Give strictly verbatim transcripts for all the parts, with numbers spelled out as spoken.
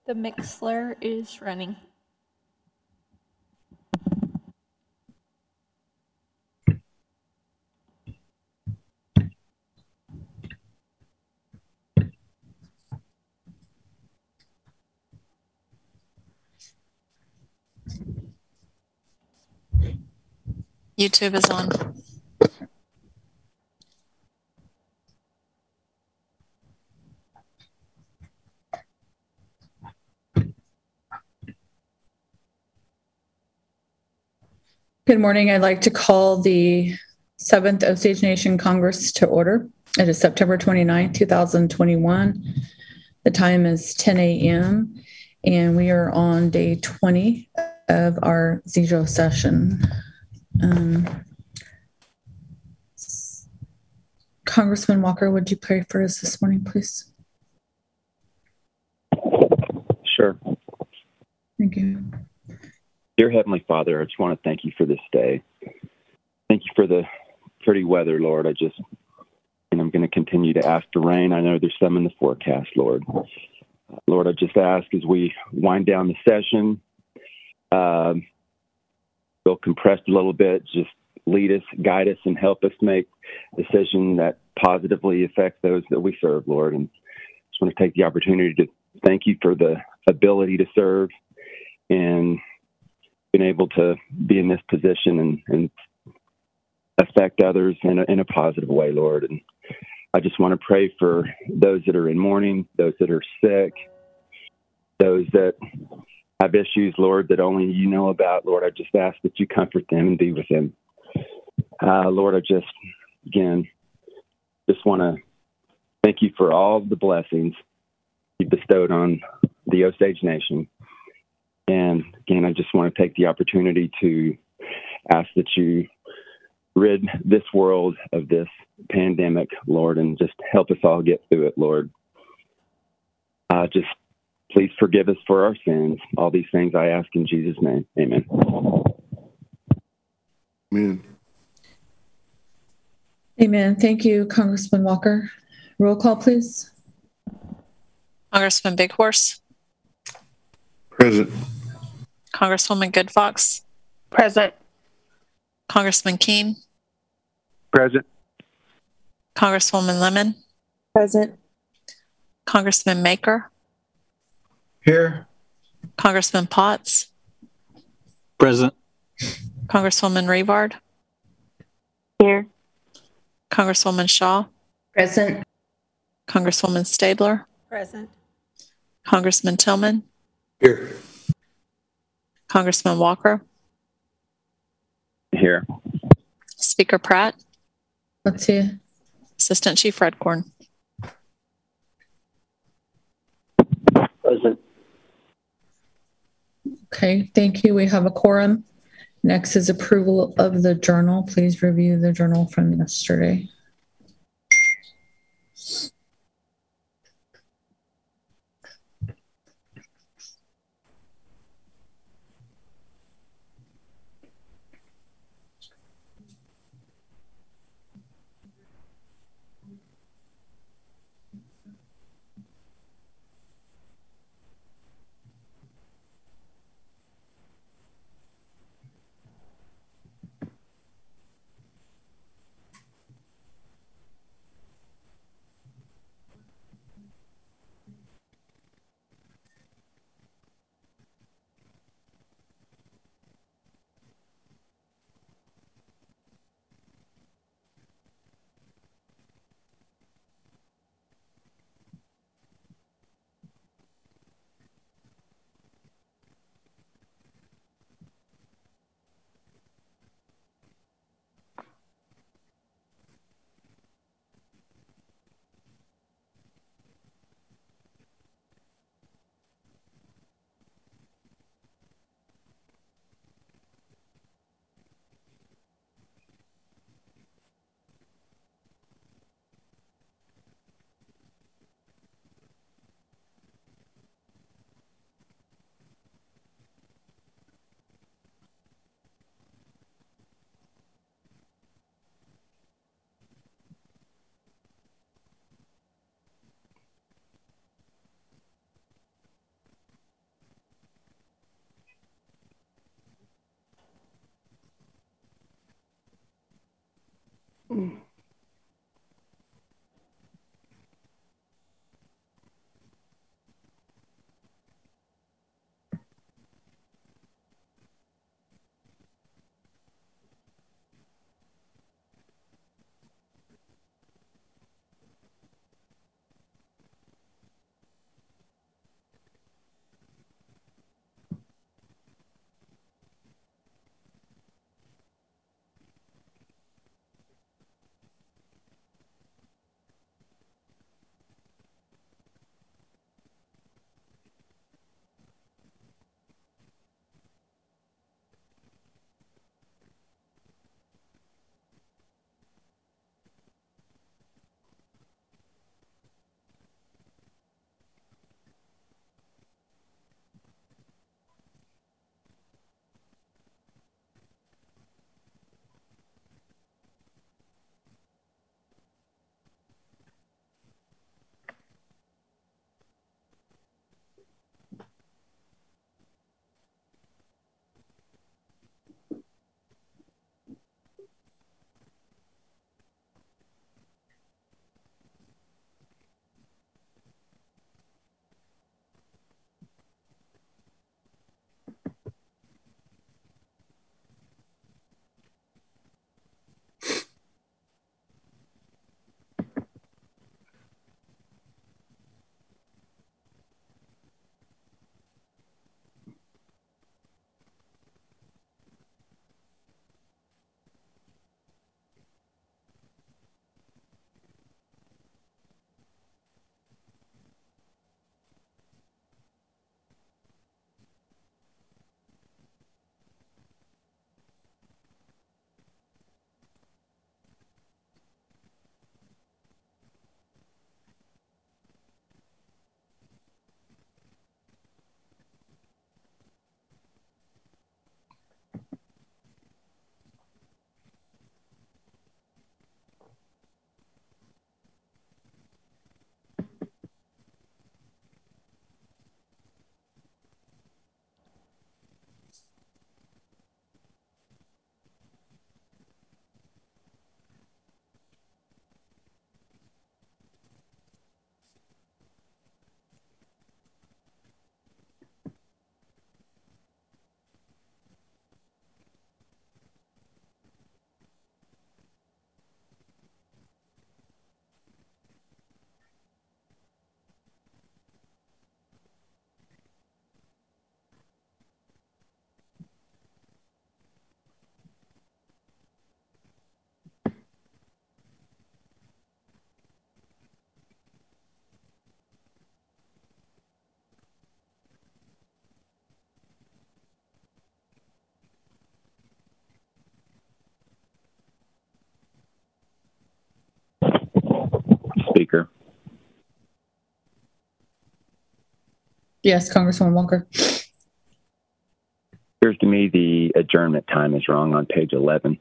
The Mixler is running. YouTube is on. Good morning. I'd like to call the seventh Osage Nation Congress to order. It is September twenty-ninth, two thousand twenty-one. The time is ten a.m. and we are on day twenty of our Z J O session. Um, Congressman Walker, would you pray for us this morning, please? Sure. Thank you. Dear Heavenly Father, I just want to thank you for this day. Thank you for the pretty weather, Lord. I just, and I'm going to continue to ask for rain. I know there's some in the forecast, Lord. Lord, I just ask as we wind down the session, um, we'll compress a little bit, just lead us, guide us, and help us make a decision that positively affects those that we serve, Lord. And I just want to take the opportunity to thank you for the ability to serve and being able to be in this position and, and affect others in a, in a positive way, Lord. And I just want to pray for those that are in mourning, those that are sick, those that have issues, Lord, that only you know about. Lord, I just ask that you comfort them and be with them. Uh, Lord, I just, again, just want to thank you for all the blessings you bestowed on the Osage Nation. And again, I just want to take the opportunity to ask that you rid this world of this pandemic, Lord, and just help us all get through it, Lord. Uh, just please forgive us for our sins. All these things I ask in Jesus' name. Amen. Amen. Amen. Thank you, Congressman Walker. Roll call, please. Congressman Big Horse. Present. Congresswoman Good Fox. Present. Congressman Keene. Present. Congresswoman Lemon. Present. Congressman Maker. Here. Congressman Potts. Present. Congresswoman Revard. Here. Congresswoman Shaw. Present. Congresswoman Stabler. Present. Congressman Tillman. Here. Congressman Walker. Here. Speaker Pratt. Let's see. Assistant Chief Redcorn. Present. Okay, thank you. We have a quorum. Next is approval of the journal. Please review the journal from yesterday. Yes, Congresswoman Walker. Appears to me the adjournment time is wrong on page eleven.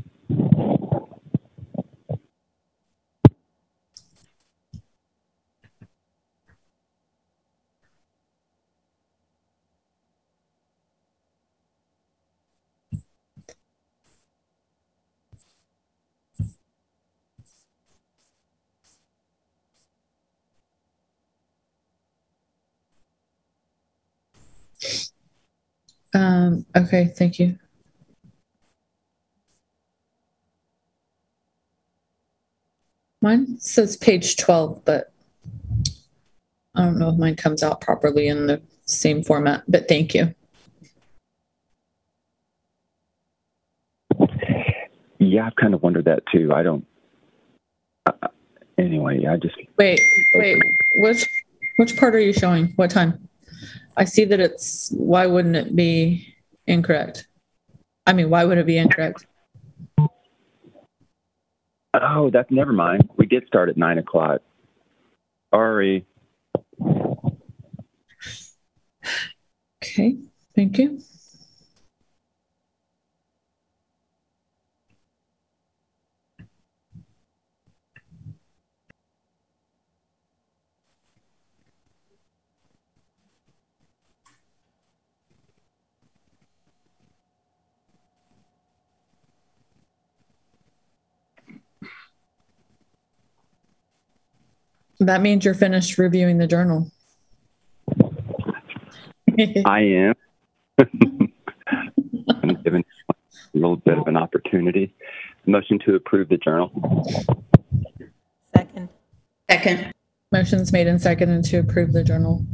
Um, okay, thank you. Mine says page twelve, but I don't know if mine comes out properly in the same format, but thank you. Yeah, I've kind of wondered that too. I don't. Uh, anyway, I just. Wait, wait, which which part are you showing? What time? I see that it's, why wouldn't it be incorrect? I mean, why would it be incorrect? Oh, that's never mind. We did start at nine o'clock. Sorry. Okay, thank you. That means you're finished reviewing the journal. I am. I'm given a little bit of an opportunity. Motion to approve the journal. Second. Second. Motion's made and seconded to approve the journal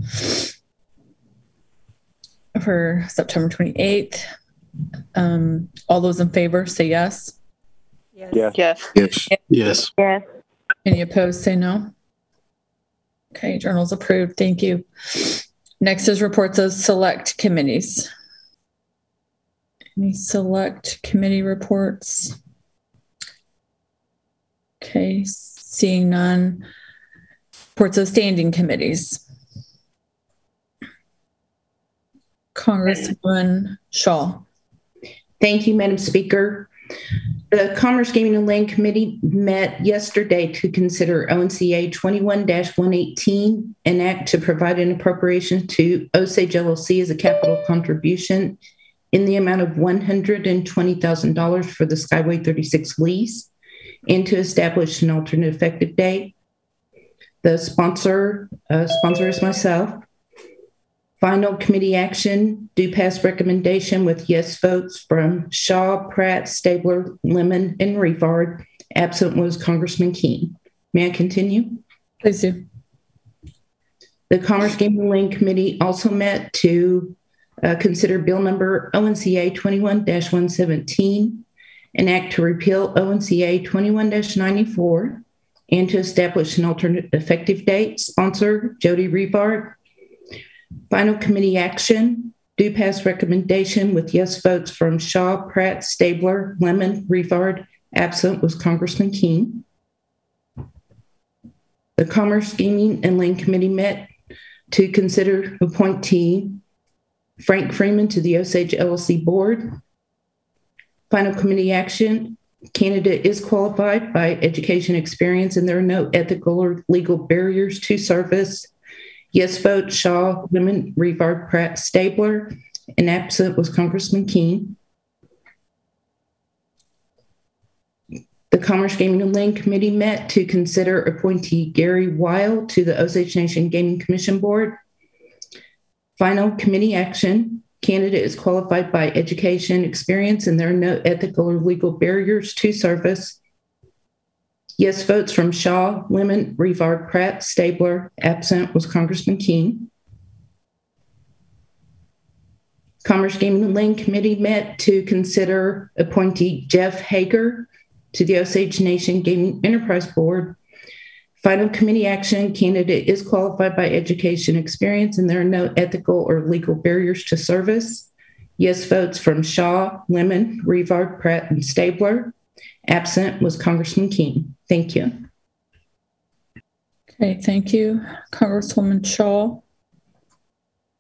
for September twenty-eighth. Um, all those in favor say yes. Yes. Yes. Yes. Yes. Yes. Yes. Any opposed say no. Okay, journal's approved. Thank you. Next is reports of select committees. Any select committee reports? Okay, seeing none. Reports of standing committees. Congresswoman Shaw. Thank you, Madam Speaker. The Commerce, Gaming, and Land Committee met yesterday to consider O N C A twenty-one dash one eighteen, an act to provide an appropriation to Osage L L C as a capital contribution in the amount of one hundred twenty thousand dollars for the Skyway thirty-six lease and to establish an alternate effective date. The sponsor, uh, sponsor is myself. Final committee action, do pass recommendation with yes votes from Shaw, Pratt, Stabler, Lemon, and Rivard. Absent was Congressman Keene. May I continue? Please do. The Commerce, Gaming, and Land Committee also met to uh, consider bill number O N C A twenty-one dash one seventeen, an act to repeal O N C A twenty-one dash ninety-four, and to establish an alternate effective date. Sponsor, Jody Rivard. Final committee action, do pass recommendation with yes votes from Shaw, Pratt, Stabler, Lemon, Rivard. Absent was Congressman Keene. The Commerce, Gaming, and Land Committee met to consider appointing Frank Freeman to the Osage L L C board. Final committee action, candidate is qualified by education experience and there are no ethical or legal barriers to service. Yes vote, Shaw, Lemon, Rivard, Pratt, Stabler, and absent was Congressman Keene. The Commerce, Gaming, and Land Committee met to consider appointee Gary Weil to the Osage Nation Gaming Commission Board. Final committee action, candidate is qualified by education experience and there are no ethical or legal barriers to service. Yes votes from Shaw, Lemon, Rivard, Pratt, Stabler. Absent was Congressman Keene. Commerce, Gaming, and Land Committee met to consider appointee Jeff Hager to the Osage Nation Gaming Enterprise Board. Final committee action, candidate is qualified by education experience and there are no ethical or legal barriers to service. Yes votes from Shaw, Lemon, Rivard, Pratt, and Stabler. Absent was Congressman Keene. Thank you. Okay, thank you, Congresswoman Shaw.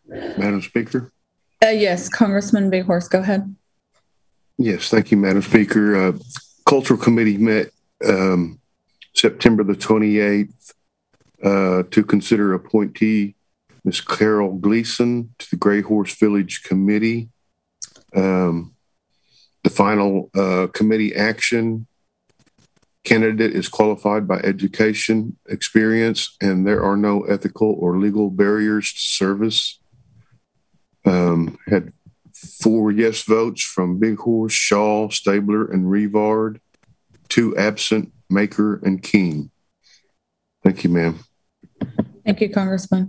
Madam Speaker? Uh, yes, Congressman Big Horse, go ahead. Yes, thank you, Madam Speaker. Uh, Cultural Committee met um, September the twenty-eighth uh, to consider appointee Miz Carol Gleason to the Gray Horse Village Committee. Um, the final uh, committee action: candidate is qualified by education, experience, and there are no ethical or legal barriers to service. Um, had four yes votes from Big Horse, Shaw, Stabler, and Revard. Two absent, Maker and King. Thank you, ma'am. Thank you, Congressman.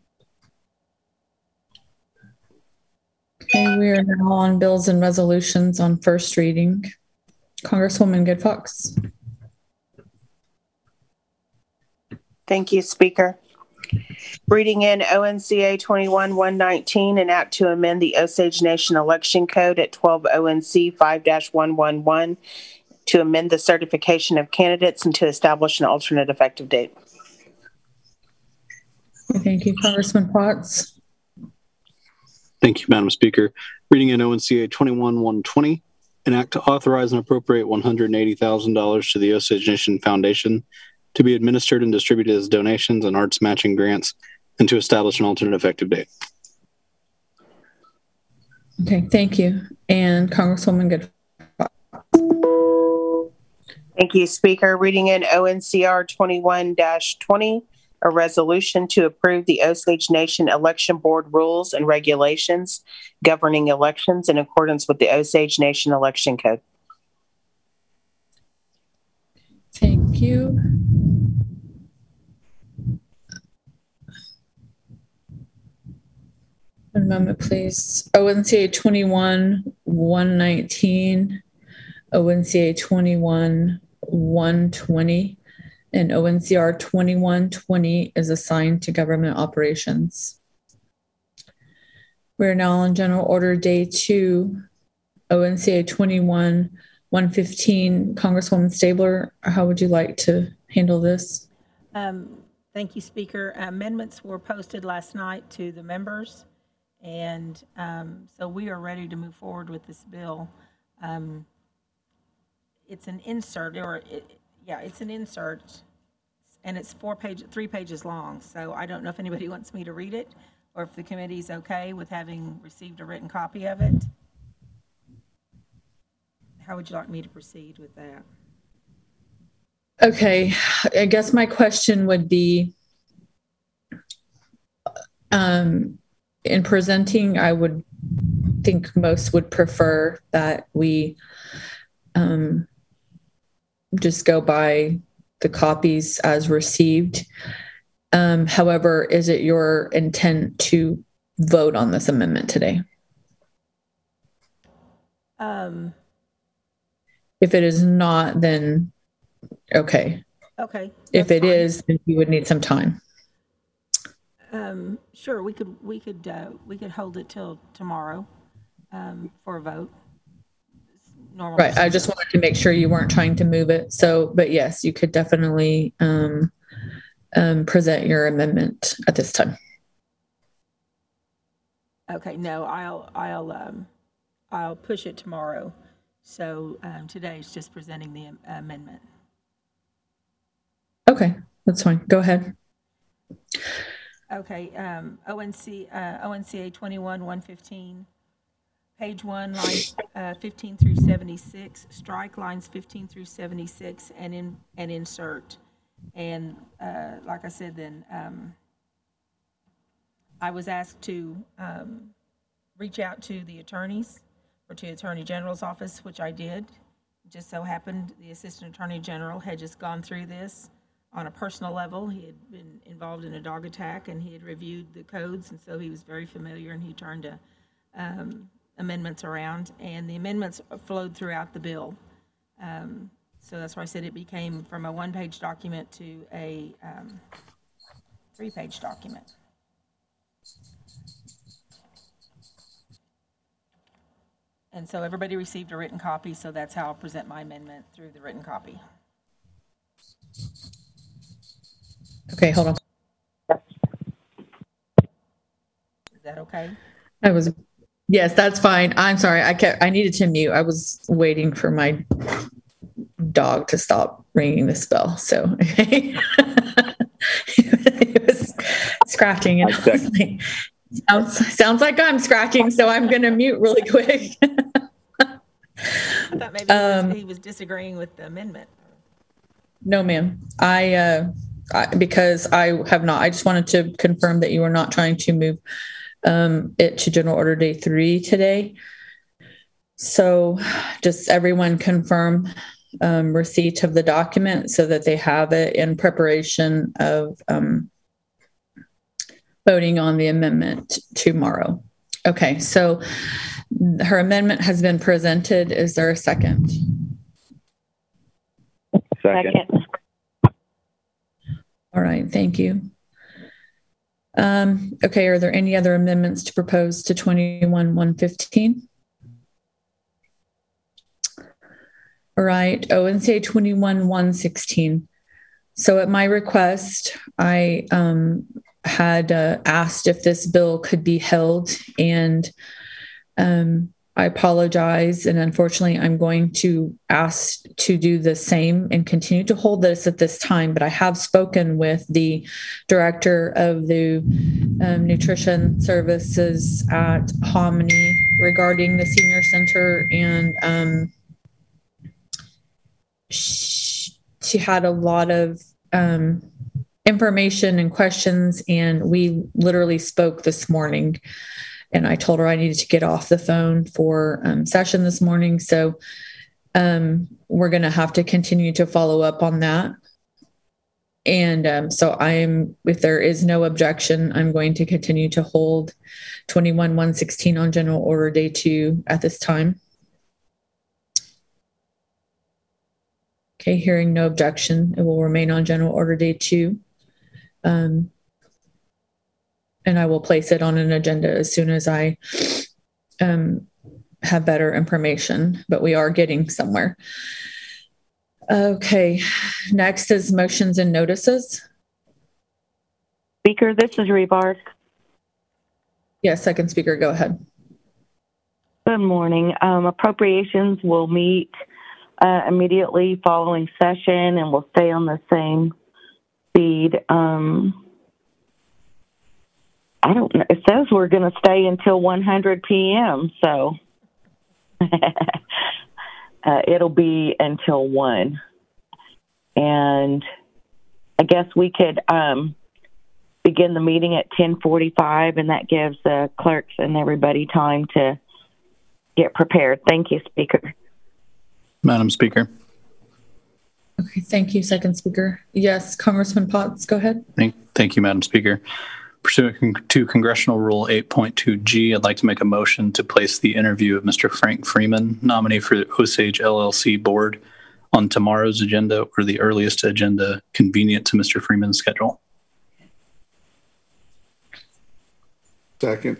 Okay, we are now on bills and resolutions on first reading. Congresswoman Good Fox. Thank you, Speaker. Reading in O N C A twenty-one one nineteen, an act to amend the Osage Nation election code at twelve O N C five dash one one one to amend the certification of candidates and to establish an alternate effective date. Thank you, Congressman Potts. Thank you, Madam Speaker. Reading in O N C A twenty-one one twenty, an act to authorize and appropriate one hundred eighty thousand dollars to the Osage Nation Foundation to be administered and distributed as donations and arts matching grants, and to establish an alternate effective date. Okay, thank you. And Congresswoman Good. Thank you, Speaker. Reading in O N C R twenty-one dash twenty, a resolution to approve the Osage Nation Election Board rules and regulations governing elections in accordance with the Osage Nation Election Code. Thank you. One moment, please. O N C A twenty-one one nineteen, O N C A twenty-one one twenty, and O N C R twenty-one twenty is assigned to government operations. We're now on general order day two, O N C A twenty-one one fifteen. Congresswoman Stabler, how would you like to handle this? Um, thank you, Speaker. Amendments were posted last night to the members, and um, so we are ready to move forward with this bill. Um, it's an insert, or it, yeah, it's an insert, and it's four page, three pages long. So I don't know if anybody wants me to read it, or if the committee's okay with having received a written copy of it. How would you like me to proceed with that? Okay, I guess my question would be, um, in presenting, I would think most would prefer that we um, just go by the copies as received. Um, however, is it your intent to vote on this amendment today? Um, If it is not, then okay. okay. If that's it fine. is, then you would need some time. Um, sure, we could, we could, uh, we could hold it till tomorrow, um, for a vote. Normal Right. I procedure. just wanted to make sure you weren't trying to move it. So, but yes, you could definitely um, um, present your amendment at this time. Okay, no, I'll, I'll, um, I'll push it tomorrow. So, um, today is just presenting the am- amendment. Okay, that's fine. Go ahead. Okay, um, O N C, uh, O N C A twenty-one one fifteen, page one, lines uh, fifteen through seventy-six, strike lines fifteen through seventy-six, and in and insert. And uh, like I said, then um, I was asked to um, reach out to the attorneys or to the Attorney General's office, which I did. Just so happened the Assistant Attorney General had just gone through this on a personal level. He had been involved in a dog attack, and he had reviewed the codes, and so he was very familiar, and he turned uh, um, amendments around, and the amendments flowed throughout the bill. Um, so that's why I said it became from a one-page document to a um, three-page document. And so everybody received a written copy, so that's how I'll present my amendment, through the written copy. Okay, hold on. that okay? I was, yes, that's fine. I'm sorry. I kept, I needed to mute. I was waiting for my dog to stop ringing this bell. So it was scratching. And I was like, sounds, sounds like I'm scratching. So I'm going to mute really quick. I thought maybe um, he, was, he was disagreeing with the amendment. No, ma'am. I, uh, I, because I have not, I just wanted to confirm that you are not trying to move um, it to General Order Day three today. So just everyone confirm um, receipt of the document so that they have it in preparation of um, voting on the amendment tomorrow. Okay, so her amendment has been presented. Is there a second? Second. All right, thank you. Um, okay, are there any other amendments to propose to twenty-one one fifteen? All right, O N C A twenty-one one sixteen. So at my request, I um, had uh, asked if this bill could be held, and um, I apologize. And unfortunately, I'm going to ask to do the same and continue to hold this at this time. But I have spoken with the director of the um, nutrition services at Hominy regarding the senior center, and um, she, she had a lot of um, information and questions, and we literally spoke this morning. And I told her I needed to get off the phone for um, session this morning. So um, we're going to have to continue to follow up on that. And um, so I'm, if there is no objection, I'm going to continue to hold twenty-one one sixteen on General Order Day two at this time. Okay, hearing no objection, it will remain on General Order Day two. Um, and I will place it on an agenda as soon as I um, have better information, but we are getting somewhere. Okay, next is motions and notices. Speaker, this is Rebark. Yes, second speaker, go ahead. Good morning. Um, appropriations will meet uh, immediately following session and will stay on the same speed. Um, I don't know. It says we're going to stay until one hundred p.m., so uh, it'll be until one. And I guess we could um, begin the meeting at ten forty-five, and that gives the clerks and everybody time to get prepared. Thank you, Speaker. Madam Speaker. Okay, thank you, second speaker. Yes, Congressman Potts, go ahead. Thank, thank you, Madam Speaker. Pursuant to Congressional Rule eight point two G, I'd like to make a motion to place the interview of Mister Frank Freeman, nominee for the Osage L L C board, on tomorrow's agenda or the earliest agenda convenient to Mister Freeman's schedule. Second.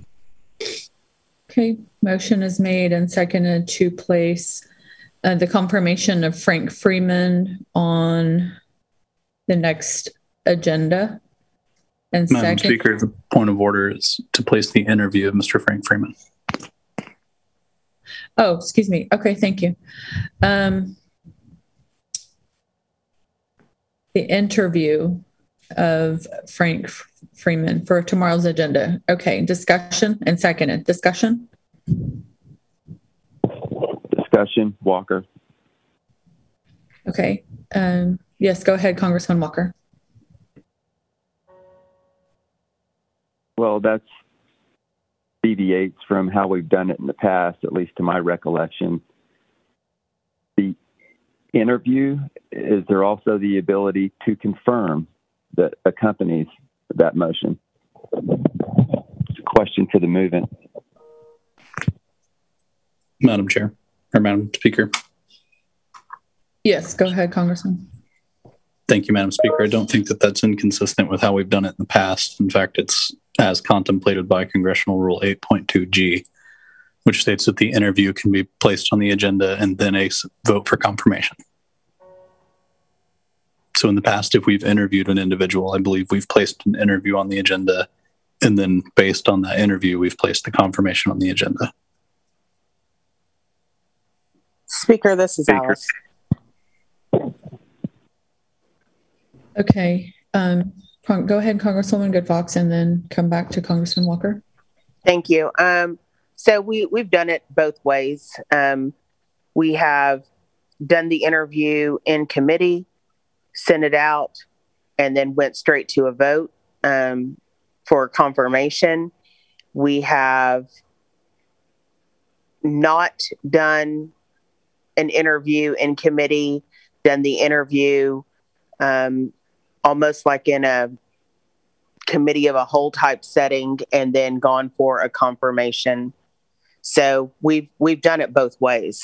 Okay, motion is made and seconded to place uh, the confirmation of Frank Freeman on the next agenda. And Madam second, Speaker, the point of order is to place the interview of Mister Frank Freeman. Oh, excuse me. Okay, thank you. Um, the interview of Frank Freeman for tomorrow's agenda. Okay, discussion and seconded. Discussion? Discussion, Walker. Okay. Um, yes, go ahead, Congressman Walker. Well, that's deviates from how we've done it in the past, at least to my recollection. The interview, is there also the ability to confirm that accompanies that motion? It's a question to the movement. Madam Chair, or Madam Speaker. Yes, go ahead, Congressman. Thank you, Madam Speaker. I don't think that that's inconsistent with how we've done it in the past. In fact, it's as contemplated by Congressional Rule eight point two G, which states that the interview can be placed on the agenda and then a vote for confirmation. So in the past, if we've interviewed an individual, I believe we've placed an interview on the agenda And then based on that interview, we've placed the confirmation on the agenda. Speaker, this is Speaker. Alice. Okay. Um, Con- go ahead, Congresswoman Good Fox, and then come back to Congressman Walker. Thank you. Um, so we, we've done it both ways. Um, we have done the interview in committee, sent it out, and then went straight to a vote um, for confirmation. We have not done an interview in committee, done the interview um, almost like in a committee of a whole type setting, and then gone for a confirmation. So we've we've done it both ways.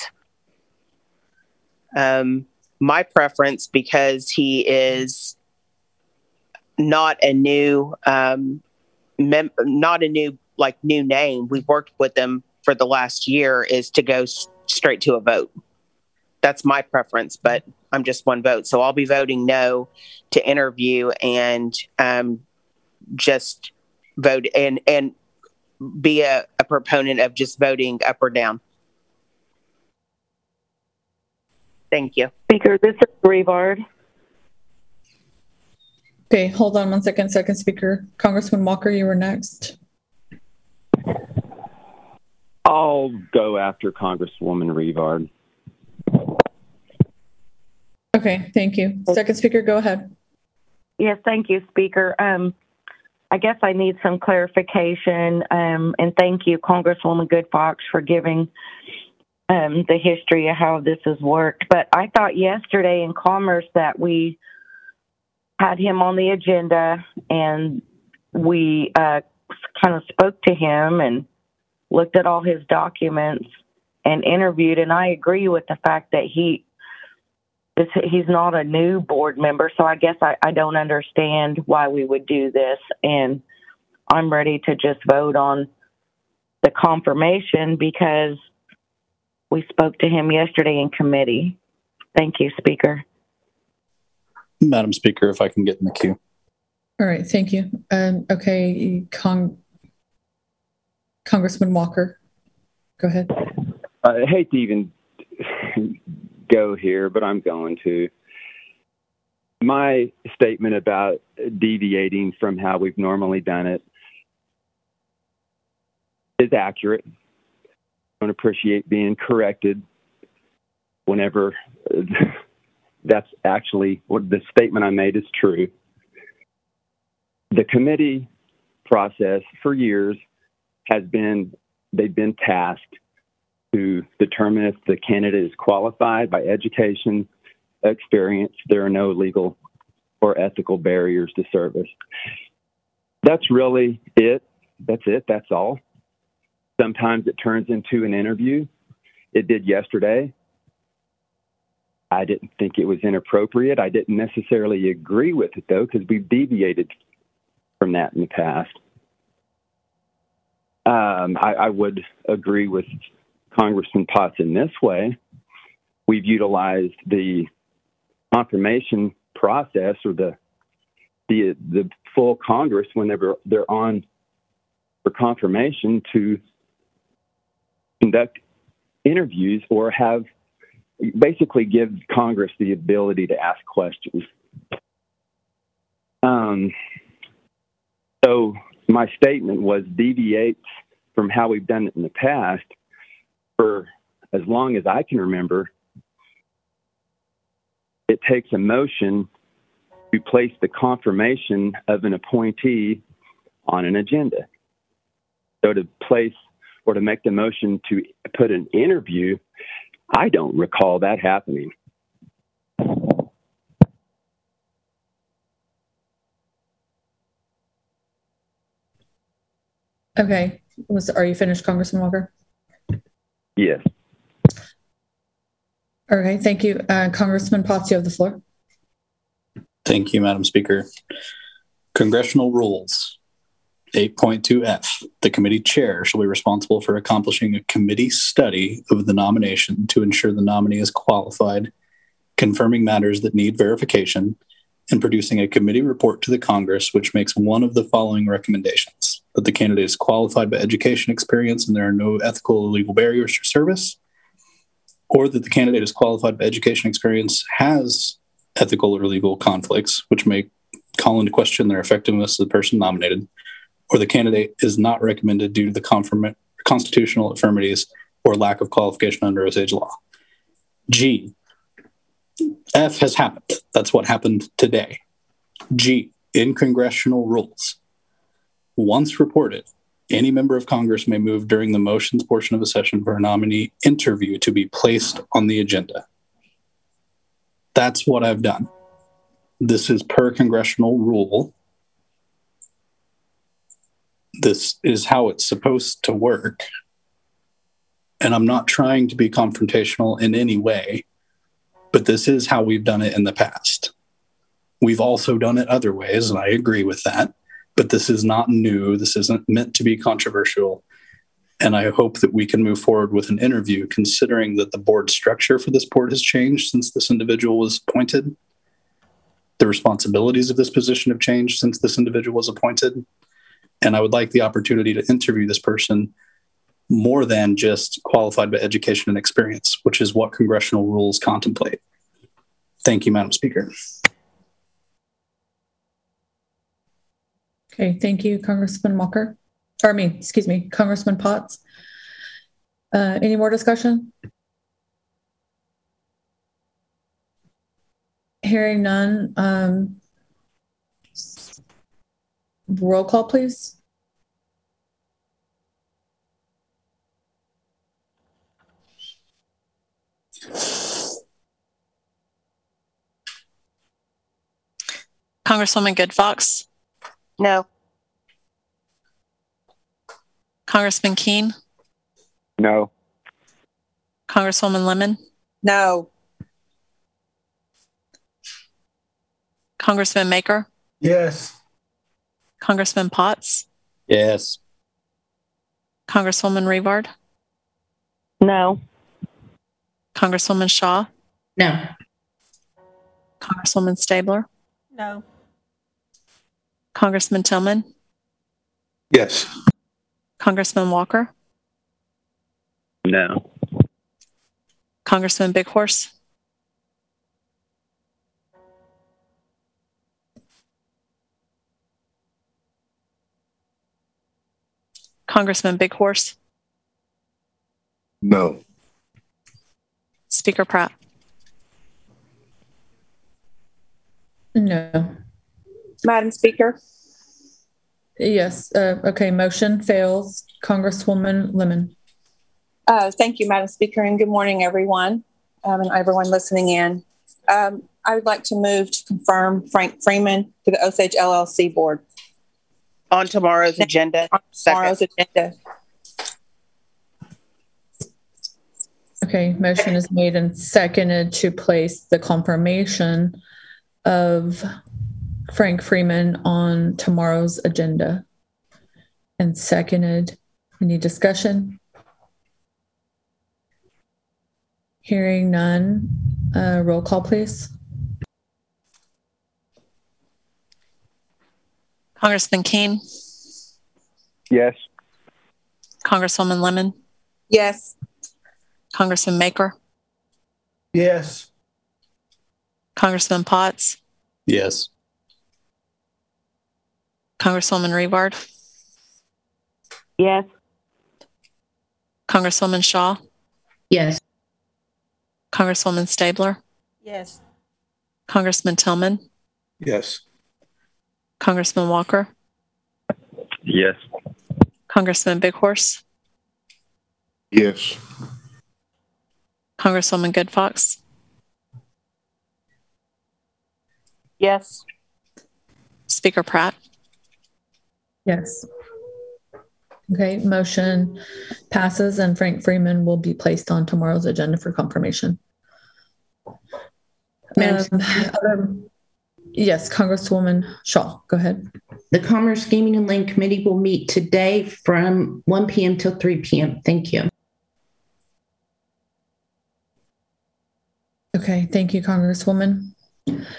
Um, my preference, because he is not a new, um, mem- not a new like new name. We've worked with him for the last year. Is to go s- straight to a vote. That's my preference, but I'm just one vote, so I'll be voting no to interview and um, just vote and and be a, a proponent of just voting up or down. Thank you. Speaker, this is Revard. Okay, hold on one second. Second speaker, Congressman Walker, you were next. I'll go after Congresswoman Revard. Okay, thank you. Second speaker, go ahead. Yes, thank you, Speaker. Um, I guess I need some clarification, um, and thank you, Congresswoman Good Fox, for giving um, the history of how this has worked. But I thought yesterday in Commerce that we had him on the agenda and we uh, kind of spoke to him and looked at all his documents and interviewed, and I agree with the fact that he It's, he's not a new board member, so I guess I, I don't understand why we would do this. And I'm ready to just vote on the confirmation because we spoke to him yesterday in committee. Thank you, Speaker. Madam Speaker, if I can get in the queue. All right, thank you. Um, okay, Con- Congressman Walker, go ahead. I hate to even go here, but I'm going to. My statement about deviating from how we've normally done it is accurate. I don't appreciate being corrected whenever that's actually what the statement I made is true. The committee process for years has been, they've been tasked to determine if the candidate is qualified by education, experience, there are no legal or ethical barriers to service. That's really it. That's it. That's all. Sometimes it turns into an interview. It did yesterday. I didn't think it was inappropriate. I didn't necessarily agree with it, though, because we've deviated from that in the past. Um, I, I would agree with Congressman Potts in this way. We've utilized the confirmation process or the the the full Congress whenever they're on for confirmation to conduct interviews or have basically give Congress the ability to ask questions. Um, so my statement was deviates from how we've done it in the past. For as long as I can remember, it takes a motion to place the confirmation of an appointee on an agenda. So to place or to make the motion to put an interview, I don't recall that happening. Okay, was are you finished, Congressman Walker? Yes. Okay, thank you. Uh, Congressman Potts, you have the floor. Thank you, Madam Speaker. Congressional rules. eight point two F. The committee chair shall be responsible for accomplishing a committee study of the nomination to ensure the nominee is qualified, confirming matters that need verification, and producing a committee report to the Congress which makes one of the following recommendations. that the candidate is qualified by education experience and there are no ethical or legal barriers to service, or that the candidate is qualified by education experience, has ethical or legal conflicts, which may call into question their effectiveness as the person nominated, or the candidate is not recommended due to the conform- constitutional infirmities or lack of qualification under Osage law. G, F has happened. That's what happened today. G, in congressional rules, once reported, any member of Congress may move during the motions portion of a session for a nominee interview to be placed on the agenda. That's what I've done. This is per congressional rule. This is how it's supposed to work. And I'm not trying to be confrontational in any way, but this is how we've done it in the past. We've also done it other ways, and I agree with that. But this is not new. This isn't meant to be controversial. And I hope that we can move forward with an interview, considering that the board structure for this board has changed since this individual was appointed. The responsibilities of this position have changed since this individual was appointed. And I would like the opportunity to interview this person more than just qualified by education and experience, which is what congressional rules contemplate. Thank you, Madam Speaker. Okay, thank you, Congressman Walker. Or I mean, excuse me, Congressman Potts. Uh, any more discussion? Hearing none. Um, roll call, please. Congresswoman Good Fox, No. Congressman Keene, No. Congresswoman Lemon, No. Congressman Maker, Yes. Congressman Potts, Yes. Congresswoman Revard, No. Congresswoman Shaw, No. Congresswoman Stabler, No. Congressman Tillman, Yes. Congressman Walker, No. Congressman Big Horse, Congressman Big Horse, No. Speaker Pratt. No. Madam Speaker. Yes. Uh, okay, motion fails. Congresswoman Lemon. Uh, thank you, Madam Speaker, and good morning, everyone, um, and everyone listening in. Um, I would like to move to confirm Frank Freeman to the Osage L L C board On tomorrow's agenda. on tomorrow's agenda. Okay, motion is made and seconded to place the confirmation of Frank Freeman on tomorrow's agenda. And seconded. Any discussion? Hearing none. Uh, roll call, please. Congressman Keene, Yes. Congresswoman Lemon, Yes. Congressman Maker, Yes. Congressman Potts, Yes. Congresswoman Revard, Yes. Congresswoman Shaw, Yes. Congresswoman Stabler, Yes. Congressman Tillman, Yes. Congressman Walker, Yes. Congressman Big Horse, Yes. Congresswoman Good Fox, Yes. Speaker Pratt. Yes. Okay, motion passes and Frank Freeman will be placed on tomorrow's agenda for confirmation. Madam Um, other- yes, Congresswoman Shaw, go ahead. The Commerce, Gaming, and Land Committee will meet today from one p.m. till three p.m. Thank you. Okay, thank you, Congresswoman.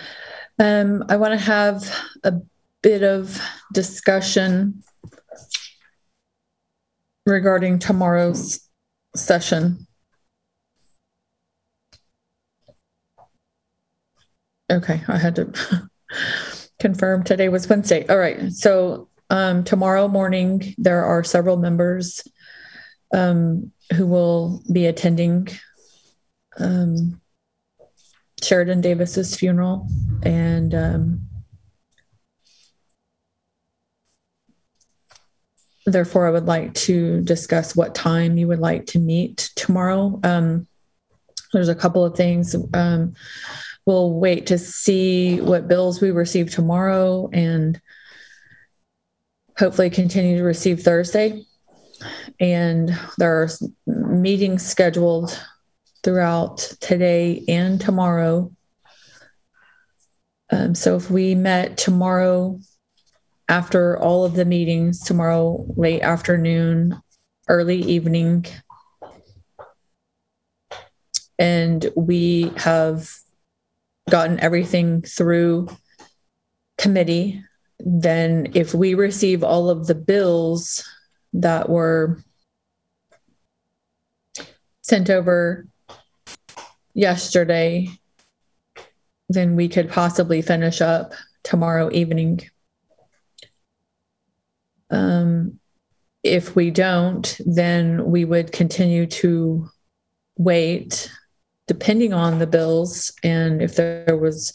Um, I want to have a bit of discussion regarding tomorrow's session. Okay, I had to confirm today was Wednesday. All right, so um, tomorrow morning there are several members um, who will be attending um, Sheridan Davis's funeral, and um, therefore I would like to discuss what time you would like to meet tomorrow. Um, there's a couple of things. Um, we'll wait to see what bills we receive tomorrow and hopefully continue to receive Thursday. And there are meetings scheduled throughout today and tomorrow. Um, so if we met tomorrow after all of the meetings, tomorrow late afternoon, early evening, and we have gotten everything through committee, then if we receive all of the bills that were sent over yesterday, then we could possibly finish up tomorrow evening. Um, if we don't, then we would continue to wait, depending on the bills, and if there was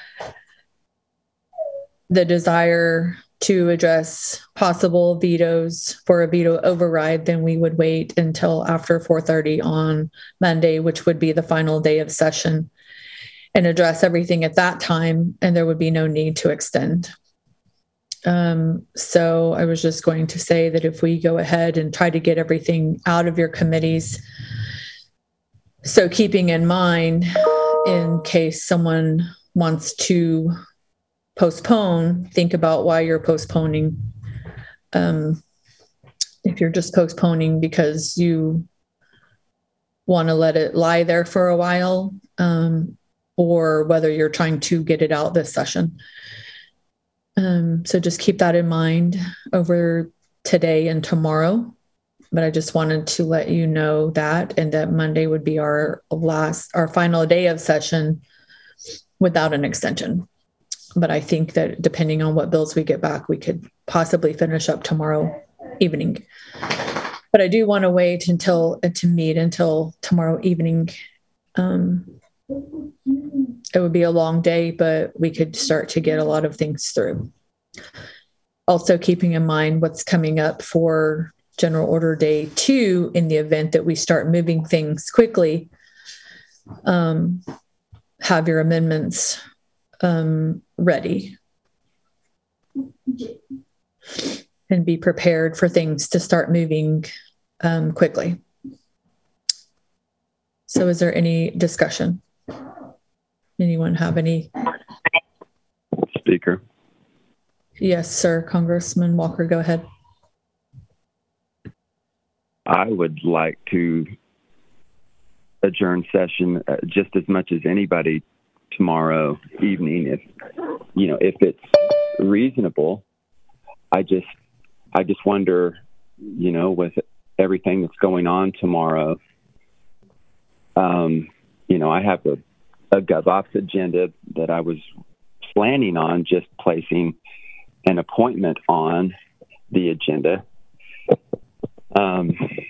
the desire to address possible vetoes for a veto override, then we would wait until after four thirty on Monday, which would be the final day of session, and address everything at that time, and there would be no need to extend. Um, so I was just going to say that if we go ahead and try to get everything out of your committees, so keeping in mind, in case someone wants to postpone, think about why you're postponing. Um, if you're just postponing because you want to let it lie there for a while, um, or whether you're trying to get it out this session. Um, so just keep that in mind over today and tomorrow. But I just wanted to let you know that, and that Monday would be our last, our final day of session without an extension. But I think that depending on what bills we get back, we could possibly finish up tomorrow evening. But I do want to wait until to meet until tomorrow evening. Um, it would be a long day, but we could start to get a lot of things through. Also keeping in mind what's coming up for General Order Day two in the event that we start moving things quickly. Um, have your amendments um, ready and be prepared for things to start moving um, quickly. So is there any discussion? Anyone have any? Speaker. Yes, sir. Congressman Walker, go ahead. I would like to adjourn session uh, just as much as anybody tomorrow evening, if you know, if it's reasonable. I just, I just wonder, you know, with everything that's going on tomorrow, um, you know, I have a, a GovOps agenda that I was planning on just placing an appointment on the agenda. Um,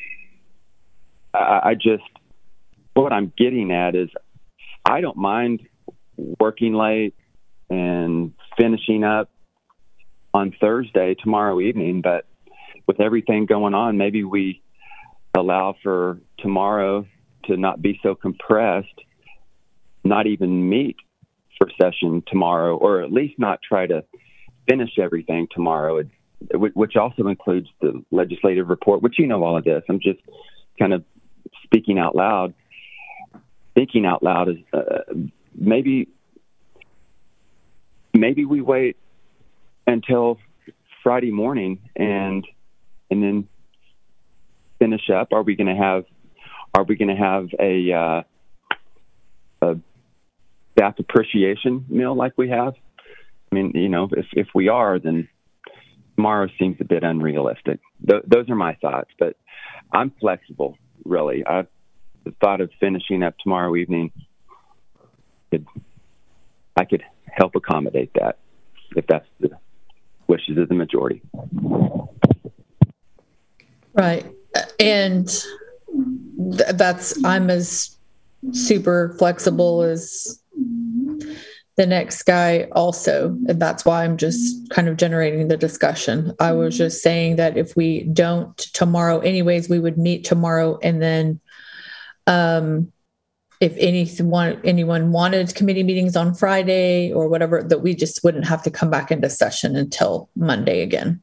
I, I just, what I'm getting at is I don't mind working late and finishing up on Thursday, tomorrow evening, but with everything going on, maybe we allow for tomorrow to not be so compressed, not even meet for session tomorrow, or at least not try to finish everything tomorrow, which also includes the legislative report, which you know all of this. I'm just kind of speaking out loud, thinking out loud is uh, maybe, maybe we wait until Friday morning and, and then finish up. Are we going to have, are we going to have a, uh, a staff appreciation meal like we have? I mean, you know, if, if we are, then tomorrow seems a bit unrealistic. Th- those are my thoughts, but I'm flexible, really. I've the thought of finishing up tomorrow evening, could, I could help accommodate that if that's the wishes of the majority. Right. And th- that's, I'm as super flexible as the next guy also. And that's why I'm just kind of generating the discussion. I was just saying that if we don't tomorrow anyways, we would meet tomorrow. And then um, if anyone, anyone wanted committee meetings on Friday or whatever, that we just wouldn't have to come back into session until Monday again.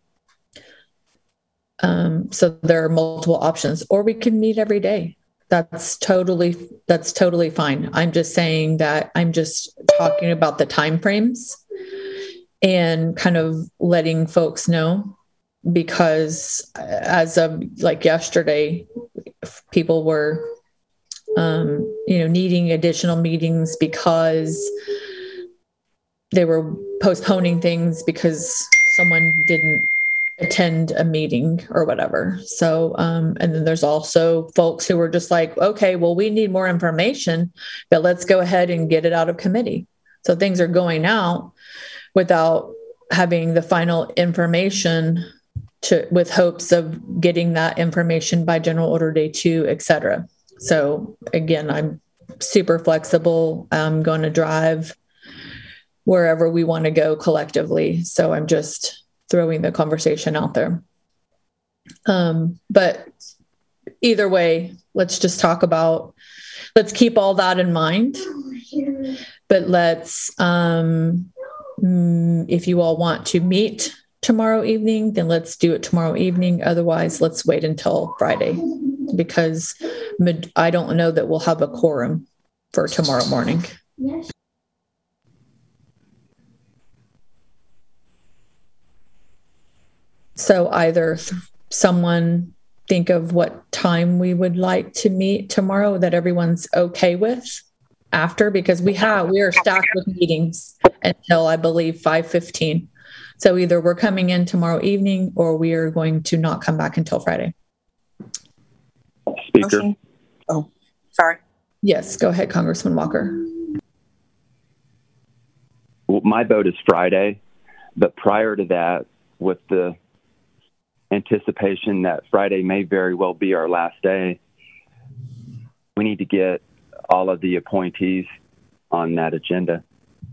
Um, so there are multiple options, or we can meet every day. That's totally, that's totally fine. I'm just saying that I'm just talking about the timeframes and kind of letting folks know, because as of like yesterday, people were, um, you know, needing additional meetings because they were postponing things because someone didn't attend a meeting or whatever. So, um, and then there's also folks who were just like, okay, well, we need more information, but let's go ahead and get it out of committee. So things are going out without having the final information to, with hopes of getting that information by general order day two, et cetera. So again, I'm super flexible. I'm going to drive wherever we want to go collectively. So I'm just throwing the conversation out there. Um, but either way, let's just talk about, let's keep all that in mind, but let's, um, if you all want to meet tomorrow evening, then let's do it tomorrow evening. Otherwise, let's wait until Friday, because I don't know that we'll have a quorum for tomorrow morning. So either th- someone think of what time we would like to meet tomorrow that everyone's okay with after, because we have, we are stacked with meetings until I believe five fifteen. So either we're coming in tomorrow evening or we are going to not come back until Friday. Speaker. Motion. Oh, sorry. Yes, go ahead, Congressman Walker. Well, my vote is Friday, but prior to that, with the anticipation that Friday may very well be our last day, we need to get all of the appointees on that agenda,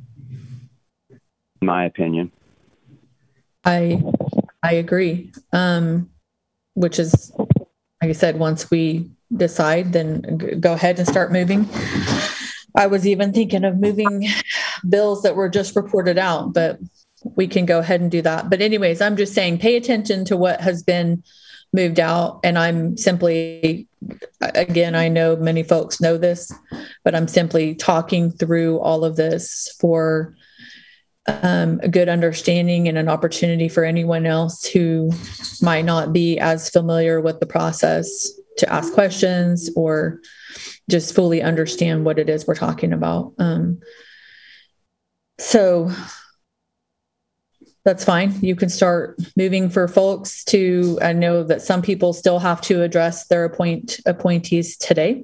in my opinion. I I agree. Um, which is, like I said, once we decide, then g- go ahead and start moving. I was even thinking of moving bills that were just reported out, but we can go ahead and do that. But anyways, I'm just saying, pay attention to what has been moved out. And I'm simply, again, I know many folks know this, but I'm simply talking through all of this for um, a good understanding and an opportunity for anyone else who might not be as familiar with the process to ask questions or just fully understand what it is we're talking about. Um, so that's fine. You can start moving for folks to, I know that some people still have to address their appoint appointees today.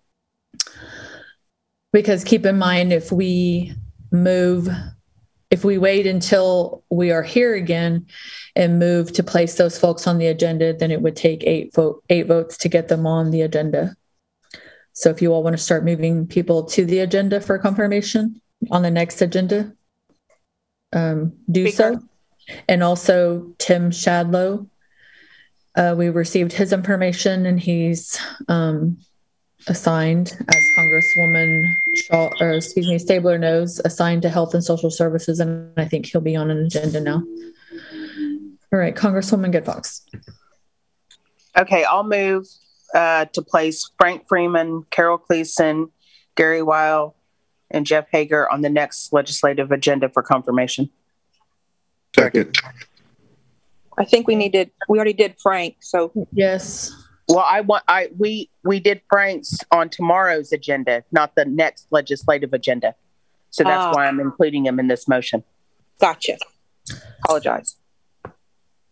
Because keep in mind, if we move, if we wait until we are here again and move to place those folks on the agenda, then it would take eight vote, eight votes to get them on the agenda. So if you all want to start moving people to the agenda for confirmation on the next agenda, Um, do Speaker. So. And also Tim Shadlow, uh, we received his information and he's um, assigned, as Congresswoman Shaw, or excuse me, Stabler knows, assigned to Health and Social Services, and I think he'll be on an agenda now. All right, Congresswoman Good Fox. Okay, I'll move uh, to place Frank Freeman, Carol Cleason, Gary Weil, and Jeff Hager on the next legislative agenda for confirmation. Second. I think we needed, we already did Frank, so. Yes. Well, I want, I, we, we did Frank's on tomorrow's agenda, not the next legislative agenda. So that's Ah. why I'm including him in this motion. Gotcha. Apologize.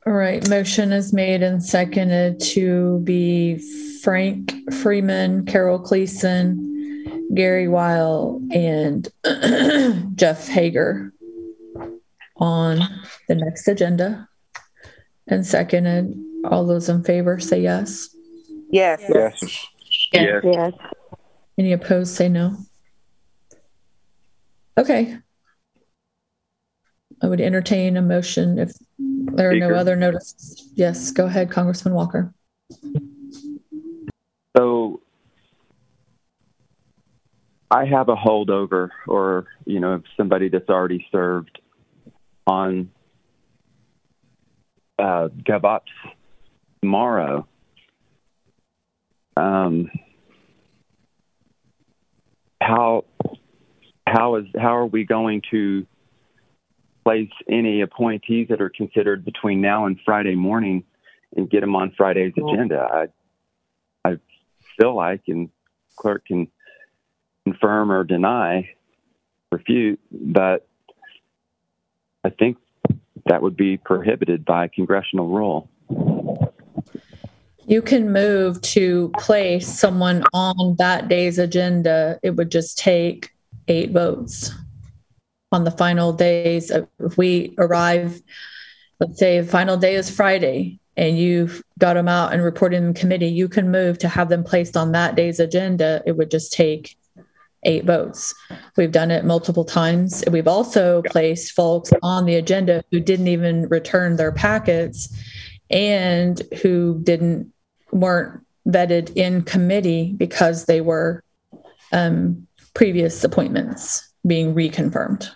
All right, motion is made and seconded to be Frank Freeman, Carol Cleason, Gary Weil, and Jeff Hager on the next agenda. And seconded, all those in favor say yes. Yes. Yes. Yes. Yes. Any opposed say no. Okay. I would entertain a motion if there are no Speaker. other notices. Yes, go ahead, Congressman Walker. So I have a holdover, or, you know, somebody that's already served on uh, GovOps tomorrow. Um, how how is how are we going to place any appointees that are considered between now and Friday morning and get them on Friday's agenda? I I feel like, and clerk can confirm or deny, refute, but I think that would be prohibited by congressional rule. You can move to place someone on that day's agenda. It would just take eight votes on the final days. If we arrive, let's say the final day is Friday, and you've got them out and reported in committee, you can move to have them placed on that day's agenda. It would just take eight votes. We've done it multiple times. We've also placed folks on the agenda who didn't even return their packets and who didn't weren't vetted in committee because they were um, previous appointments being reconfirmed.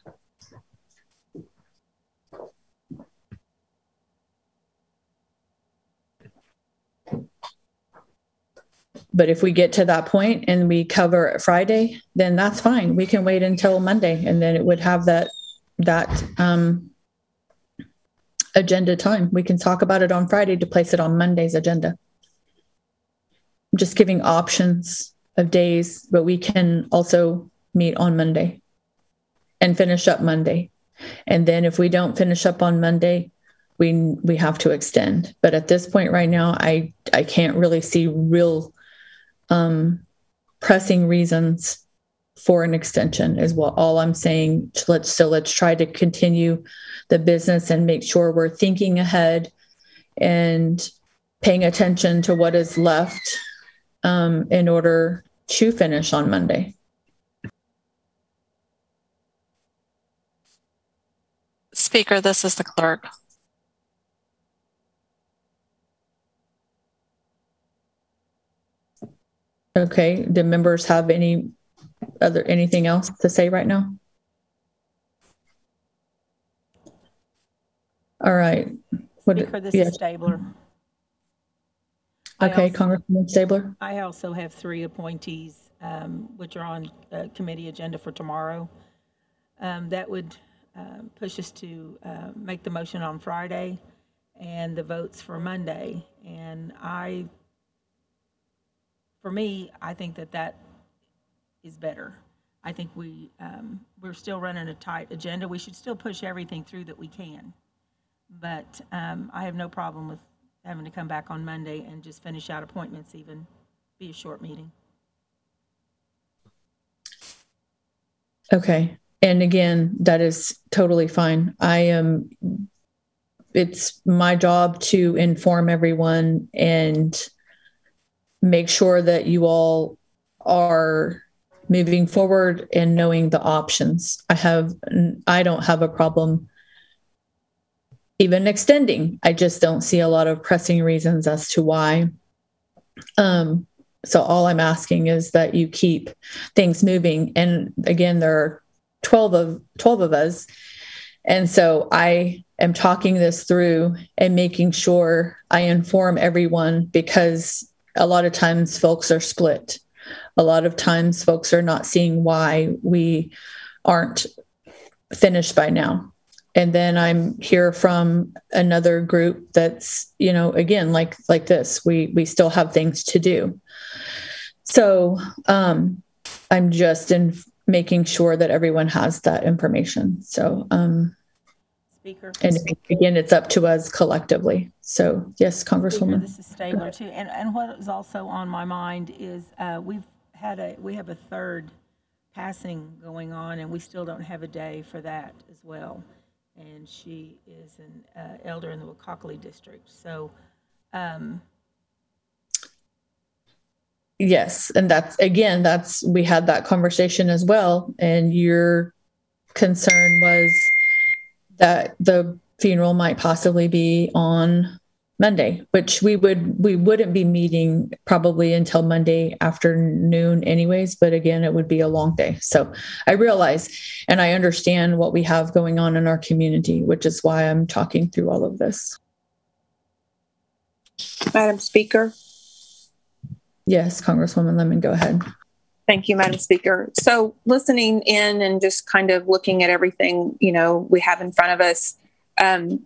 But if we get to that point and we cover it Friday, then that's fine. We can wait until Monday, and then it would have that that um, agenda time. We can talk about it on Friday to place it on Monday's agenda. I'm just giving options of days, but we can also meet on Monday and finish up Monday. And then if we don't finish up on Monday, we we have to extend. But at this point right now, I I can't really see real um, pressing reasons for an extension is what all I'm saying. Let's so let's try to continue the business and make sure we're thinking ahead and paying attention to what is left um, in order to finish on Monday. Speaker, this is the clerk. Okay. Do members have any other anything else to say right now? All right. What, Speaker, this yes. is Stabler. I Okay, also- Congressman Stabler. I also have three appointees, um, which are on uh, committee agenda for tomorrow. Um, that would um, push us to uh, make the motion on Friday and the votes for Monday. And I, for me, I think that that is better. I think we, um, we're still running a tight agenda. We should still push everything through that we can. But um, I have no problem with having to come back on Monday and just finish out appointments, even be a short meeting. Okay. And again, that is totally fine. I am, it's my job to inform everyone and make sure that you all are moving forward and knowing the options. I have, I don't have a problem even extending. I just don't see a lot of pressing reasons as to why. Um, so all I'm asking is that you keep things moving. And again, there are twelve of twelve of us. And so I am talking this through and making sure I inform everyone, because a lot of times folks are split. A lot of times folks are not seeing why we aren't finished by now. And then I'm here from another group that's, you know, again, like, like this, we, we still have things to do. So um, I'm just in making sure that everyone has that information. So um, Speaker. And again, it's up to us collectively. So yes, Speaker, Congresswoman. this is Stabler too. And and what is also on my mind is uh, we've had a we have a third passing going on, and we still don't have a day for that as well. And she is an uh, elder in the Wacokley district. So. Um, Yes, and that's again, that's we had that conversation as well, and your concern was that the funeral might possibly be on Monday, which we would we wouldn't be meeting probably until Monday afternoon anyways, but again, it would be a long day. So I realize and I understand what we have going on in our community, which is why I'm talking through all of this. Madam Speaker. Yes, Congresswoman Lemon, go ahead. Thank you, Madam Speaker. So listening in and just kind of looking at everything, you know, we have in front of us, um,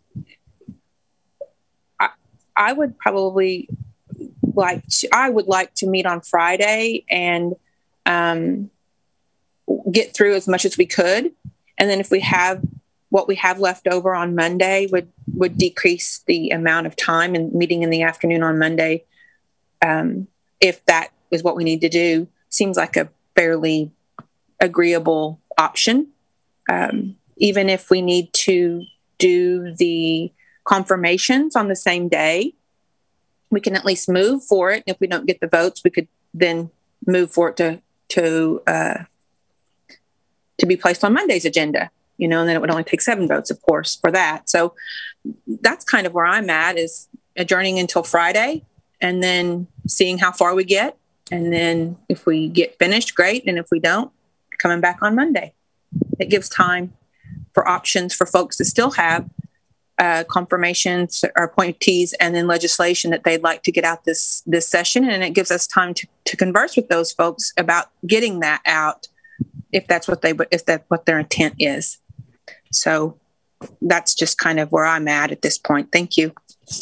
I, I would probably like to, I would like to meet on Friday and um, get through as much as we could. And then if we have what we have left over on Monday would, would decrease the amount of time and meeting in the afternoon on Monday. Um, if that is what we need to do, seems like a fairly agreeable option. Um, even if we need to do the confirmations on the same day, we can at least move for it. If we don't get the votes, we could then move for it to to uh, to be placed on Monday's agenda. You know, and then it would only take seven votes, of course, for that. So that's kind of where I'm at, is adjourning until Friday. And then seeing how far we get. And then if we get finished, great. And if we don't, coming back on Monday. It gives time for options for folks to still have uh, confirmations or appointees and then legislation that they'd like to get out this this session. And it gives us time to, to converse with those folks about getting that out if that's what they if that's what their intent is. So that's just kind of where I'm at at this point. Thank you.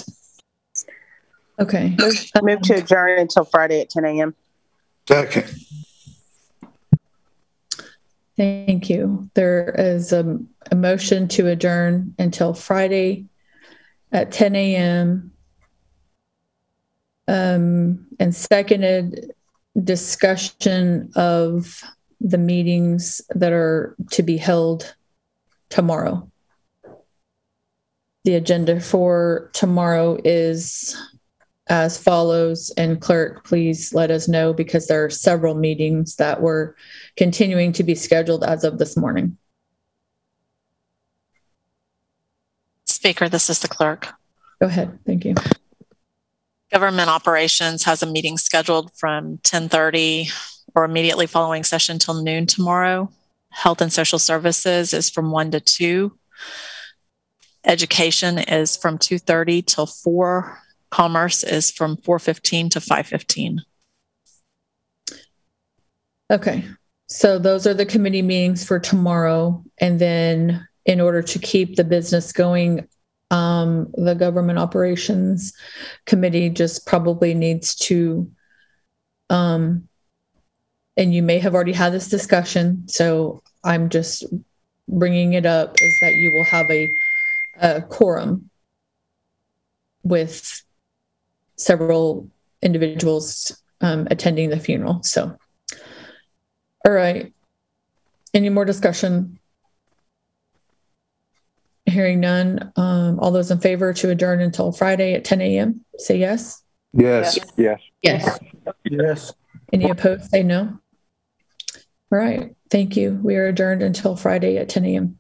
Okay. Move, move to adjourn until Friday at ten a.m. Second. Thank you. There is a, a motion to adjourn until Friday at ten a.m. Um, and seconded discussion of the meetings that are to be held tomorrow. The agenda for tomorrow is as follows, and clerk, please let us know because there are several meetings that were continuing to be scheduled as of this morning. Speaker, this is the clerk. Go ahead. Thank you. Government Operations has a meeting scheduled from ten thirty or immediately following session till noon tomorrow. Health and Social Services is from one to two. Education is from two thirty till four. Commerce is from four fifteen to five fifteen. Okay. So those are the committee meetings for tomorrow. And then in order to keep the business going, um, the Government Operations Committee just probably needs to, um, and you may have already had this discussion, so I'm just bringing it up, is that you will have a, a quorum with several individuals um, attending the funeral. So, all right. Any more discussion? Hearing none. Um, all those in favor to adjourn until Friday at ten a.m. say yes. Yes. Yes. Yes. Yes. Any opposed say no. All right. Thank you. We are adjourned until Friday at ten a.m.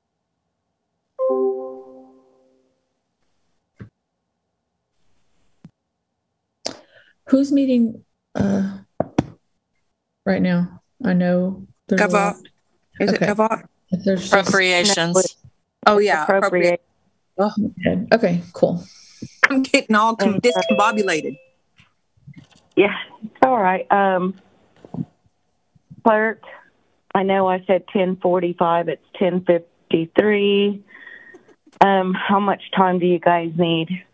Who's meeting uh, right now? I know there's GovOp. Is okay. it GovOp? There's Appropriations. No, Oh, yeah. appropriate. Oh, just, okay, cool. I'm getting all com- discombobulated. Yeah, it's all right. Um, clerk, I know I said ten forty-five. It's ten fifty-three. Um, how much time do you guys need?